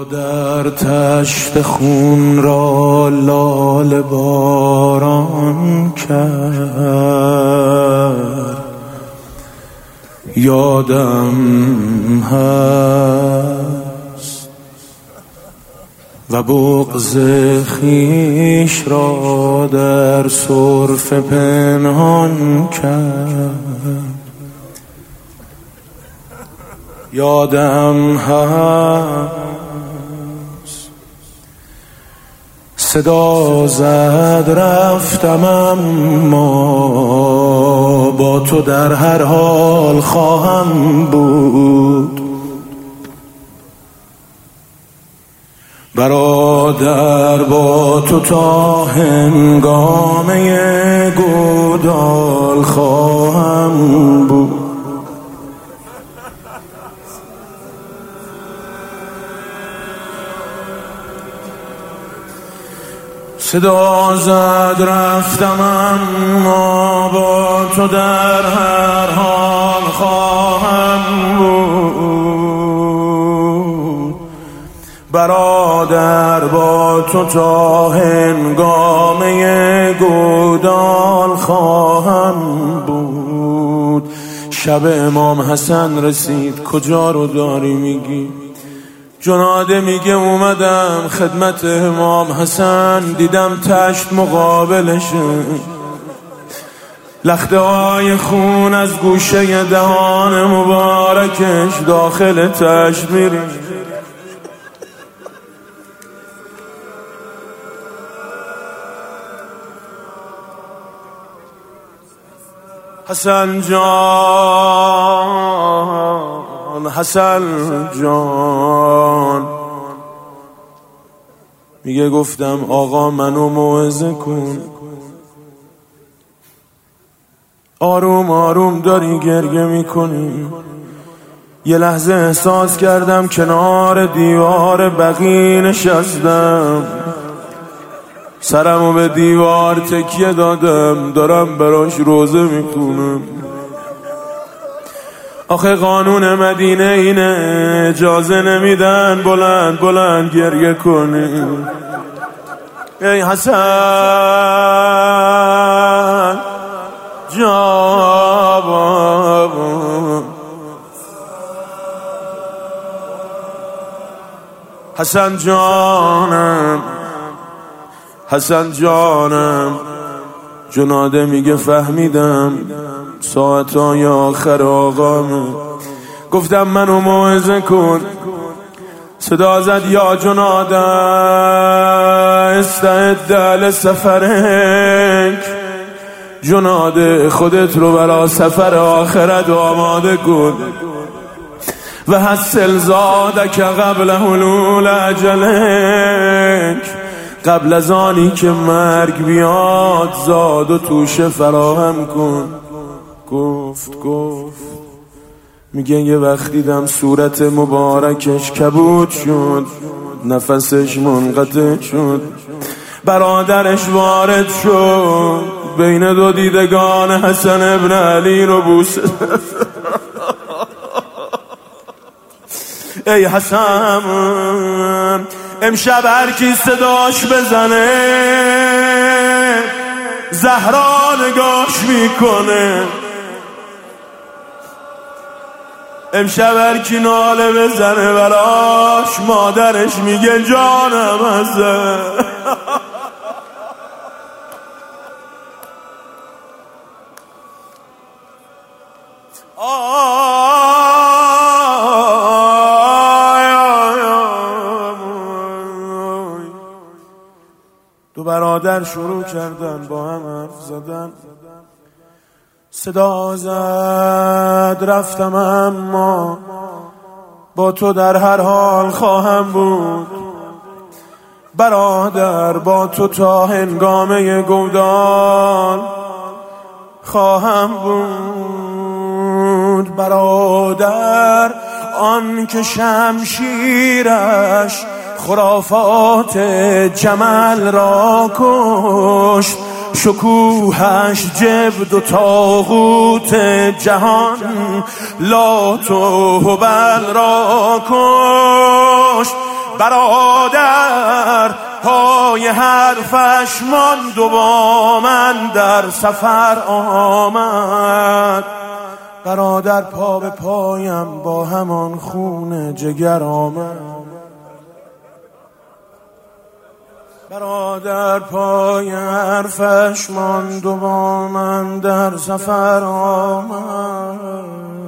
در تشت خون را لاله باران کرد، یادم هست و بغض خویش را در سرفه پنهان کرد. یادم هست صدا زد رفتم، اما با تو در هر حال خواهم بود. برادر با تو تا هنگامه گودال خواهم بود. صدا زد رفتم، اما با تو در هر حال خواهم بود. برادر با تو تا هنگامه گودال خواهم بود. شب امام حسن رسید، کجا رو داری میگی؟ جناده میگه اومدم خدمت امام حسن، دیدم تشت مقابلشه، لخته های خون از گوشه دهان مبارکش داخل تشت میری. حسن جان، حسن جان، میگه گفتم آقا منو موعظه کن. آروم آروم داری گریه میکنی. یه لحظه احساس کردم کنار دیوار بقیع نشستم، سرمو به دیوار تکیه دادم، دارم براش روزه میخونم. آخه قانون مدینه اینه، اجازه نمیدن بلند بلند گریه کنی. ای حسن جان، حسن جانم، حسن جانم. جناده میگه فهمیدم ساعتای آخر آقامه. گفتم منو موعظه کن. صدا زد یا جناده استعد لسفرک. جناده خودت رو برا سفر آخرت آماده کن. و حسل زادک قبل حلول اجلک. قبل از آنی که مرگ بیاد زاد و توشه فراهم کن. گفت میگه یه وقت دیدم صورت مبارکش کبود شد، نفسش منقطع شد. برادرش وارد شد، بین دو دیدگان حسن ابن علی رو بوسه. ای حسن، امشب هر کی صداش بزنه زهرا نگاش میکنه. امشب هر کی ناله بزنه براش مادرش میگه جانم حسن. دو برادر شروع کردن با هم حرف زدن. صدا زد رفتم، اما با تو در هر حال خواهم بود. برادر با تو تا هنگامه گودال خواهم بود. برادر آن که شمشیرش خرافات جمل را کشت، شکوهش جبد و طاغوت جهان لات و هبل را کشت. برادر پای حرفش ماند و با من در سفر آمد. برادر پا به پایم با همان خون جگر آمد. برادر پای حرفش ماند و با من در سفر آمد.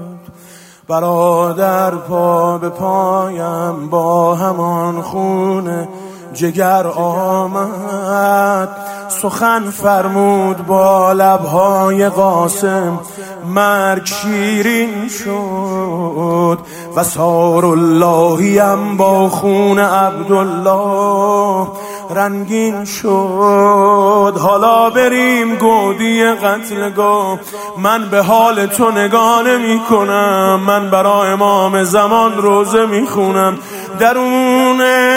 برادر پا به پایم با همان خون جگر آمد. سخن فرمود با لبهای قاسم مرگ شیرین شد. و سار اللهیم با خون عبدالله رنگین شد. حالا بریم گودی قتلگاه، من به حال تو نگاه نمی کنم. من برای امام زمان روزه می خونم. درون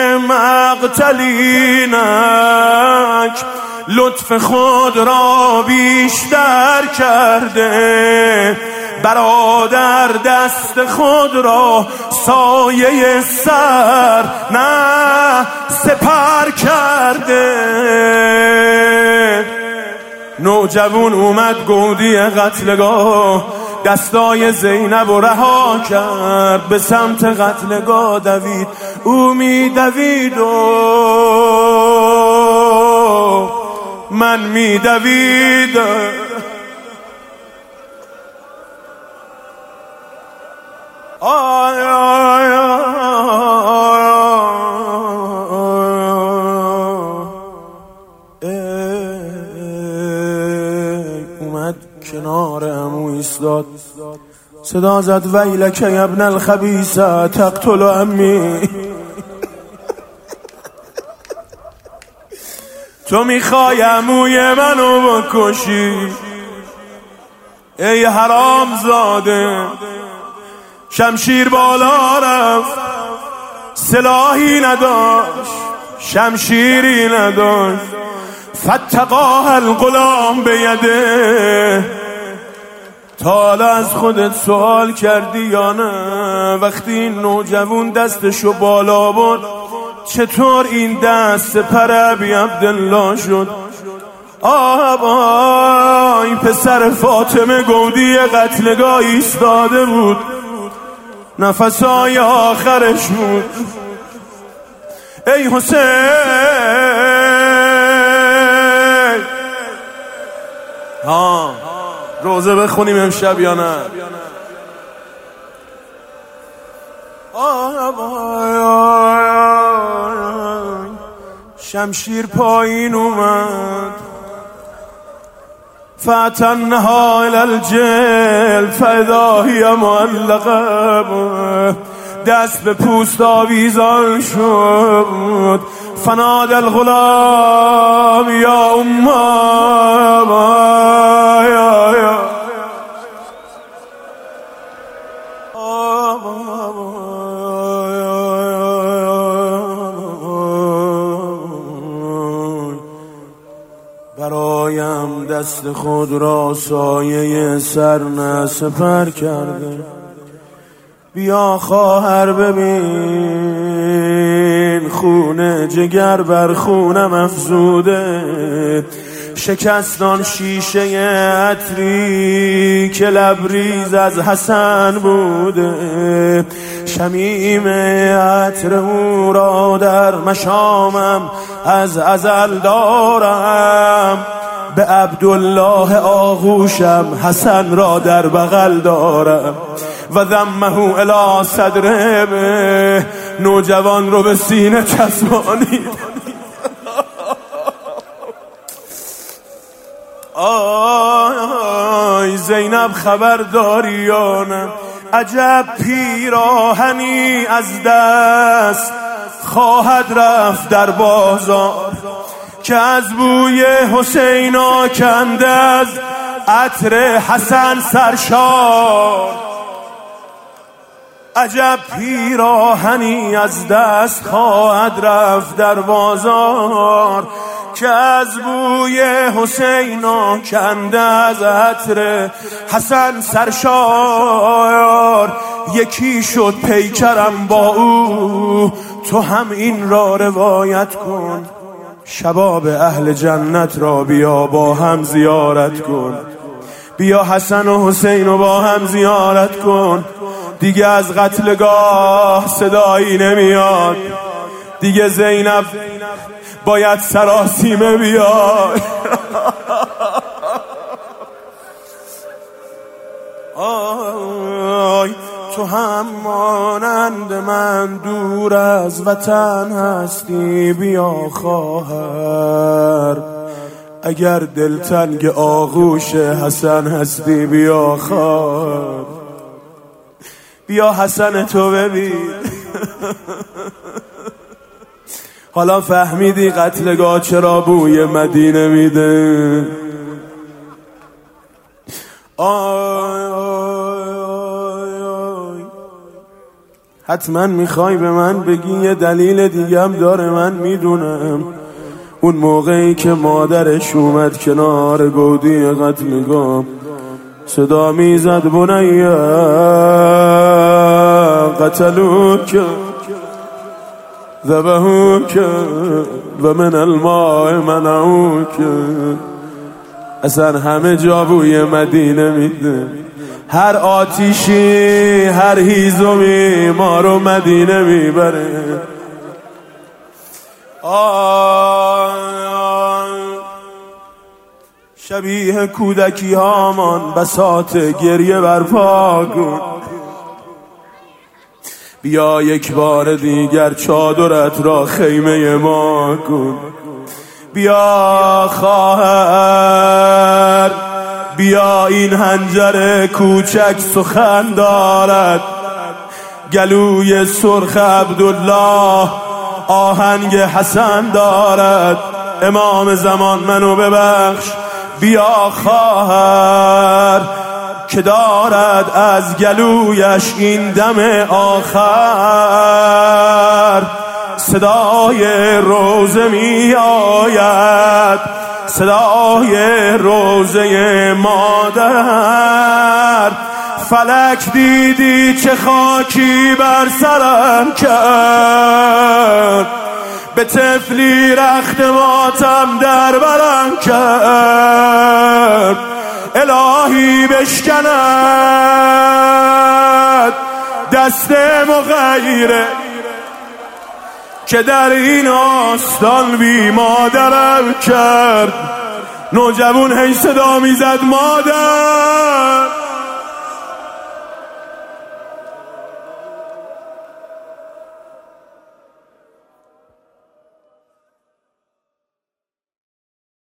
مقتلینک لطف خود را بیشتر کرده. برادر دست خود را سایه سر نه سپر کرده. نوجوان اومد گودی قتلگاه، دستای زینب و رها کرد. به سمت قتلگاه دوید، او می دوید و من می دویدم. آی آی اومد کنار عمو ایستاد، صدا زد ویلک یا ابن الخبیثه تقتل عمی. تو میخوای عموی منو بکشی ای حرام زاده. شمشیر بالا رفت، سلاحی نداشت، شمشیری نداشت. فتقاه الغلام بیده. تا حالا از خودت سوال کردی یا نه وقتی این نوجوان دستشو بالا برد چطور این دست پر ابی عبدالله شد؟ آبای پسر فاطمه گودی قتلگاه ایستاده بود، نفسای آخرش بود. ای حسین روزه بخونیم امشب یا نه؟ شمشیر پایین اومد، فتنها الى الجل فاذا هی معلقه. دست به پوست آویزان شد. فنادى الغلام یا امام برایم دست خود را سایه سر نه سپر کرده. بیا خواهر ببین خون جگر بر خونم افزوده. شکستان شیشه عطری که لبریز از حسن بوده. شمیم عطر او را در مشامم از ازل دارم. به عبدالله آغوشم حسن را در بغل دارم. و ذمه الی صدره، نوجوان رو به سینه چسبانید. آی زینب خبرداری یا نه؟ عجب پیراهنی از دست خواهد رفت در بازار که از بوی حسین آکنده از عطر حسن سرشار. عجب پیراهنی از دست خواهد رفت در بازار که از بوی حسین آکنده از عطر حسن سرشار. یکی شد پیکرم با او تو هم این را روایت کن، شباب اهل جنت را بیا با هم زیارت کن. بیا حسن و حسین رو با هم زیارت کن. دیگه از قتلگاه صدایی نمیاد، دیگه زینب باید سراسیمه بیاد. آی تو هم مانند من دور از وطن هستی، بیا خواهر اگر دلتنگ آغوش حسن هستی، بیا خواهر بیا حسن تو ببین. حالا فهمیدی قتلگاه چرا بوی مدینه میده؟ حتما میخوای به من بگی یه دلیل دیگم داره، من میدونم. اون موقعی که مادرش اومد کنار گودی قتلگاه صدا میزد بنیه قتلوک ذبحوک و من الماء منعوک. اصلا همه جا بوی مدینه میده، هر آتیشی هر هیزمی ما رو مدینه میبره. شبیه کودکی هامان بساط گریه برپا کن. بیا یک بار دیگر چادرت را خیمه ما کن. بیا خواهر بیا، این حنجر کوچک سخن دارد، گلوی سرخ عبدالله آهنگ حسن دارد. امام زمان منو ببخش، بیا خواهر که دارد از گلویش این دم آخر صدای روزه می آید، صدای روزه مادر. فلک دیدی چه خاکی بر سرم کرد، به طفلی رخت ماتم در برم کرد. الهی بشکند دست مغیره که در این آستان بی مادرم کرد. نوجوان هی صدا میزد مادر